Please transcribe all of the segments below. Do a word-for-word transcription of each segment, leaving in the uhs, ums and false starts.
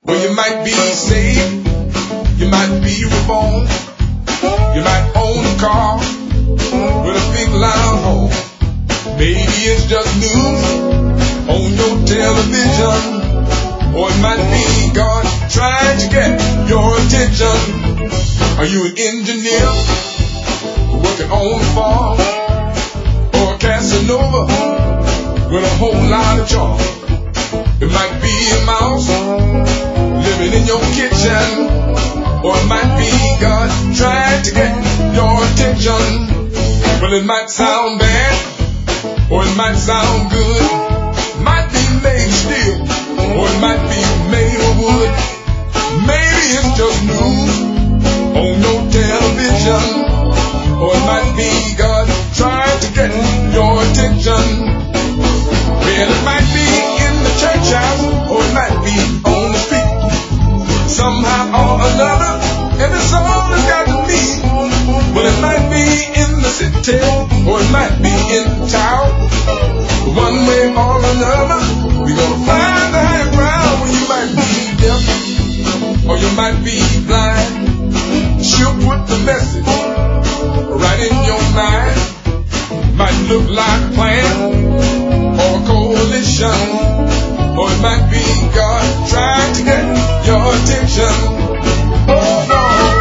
Well, you might be saved, you might be reborn, you might own a car with a big loud horn. Maybe it's just news on your television, or it might be God trying to get your attention. Are you an engineer working on a farm, or a Casanova with a whole lot of charm? It might be a mouse living in your kitchen, or it might be God trying to get your attention. Well, it might sound bad, or it might sound good. Might be made of steel, or it might be made of wood. Maybe it's just news on your television, or it might be God trying to get your attention. Well, it might be in the church house, or it might be on the street. Somehow or another, every soul has got to meet. Well, it might be in the city, or it might be in town. One way or another, we're gonna find the high ground. Well, you might be deaf, or you might be blind. She'll put the message right in your mind. Might look like a plan or a coalition, or it might be God trying to get your attention. Oh no.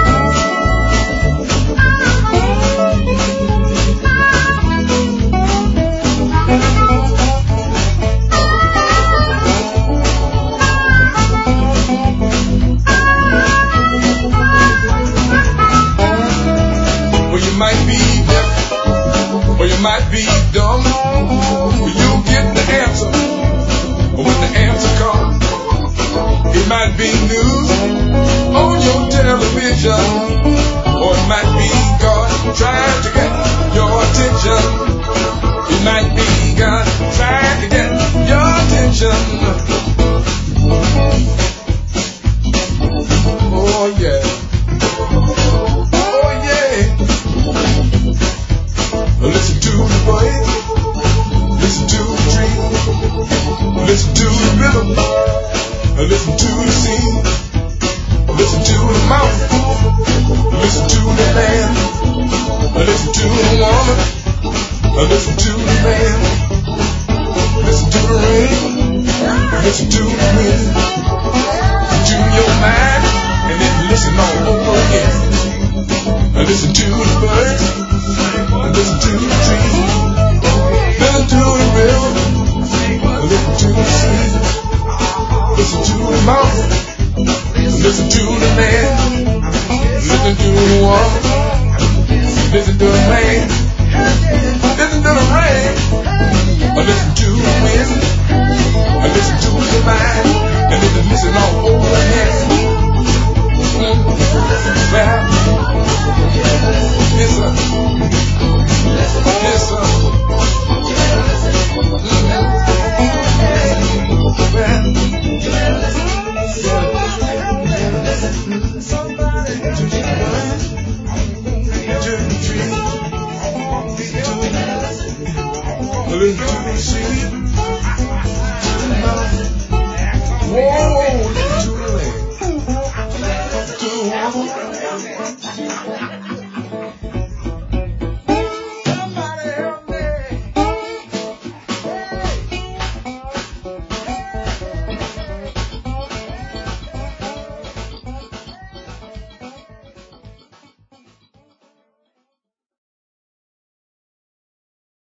Well, you might be deaf, or you might be dumb. Well, you'll get the answer when the answer comes. It might be news on your television, or it might be God trying to get your attention. It might be God trying to get your attention. Oh yeah. Oh yeah. Listen to the voice, listen to the dream, listen to the rhythm, listen to the scene, listen to the mountain, listen to the land, listen to the woman, listen to the man, listen to the rain, listen to the wind.